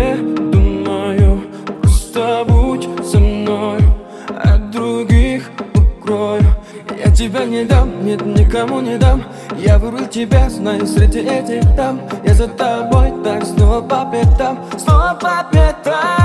тебе думаю. Просто будь со мной, от других укрою. Я тебя не дам, нет, никому не дам. Я выбрал тебя, знаю, среди этих дам. Я за тобой, так снова по пятам, снова по пятам.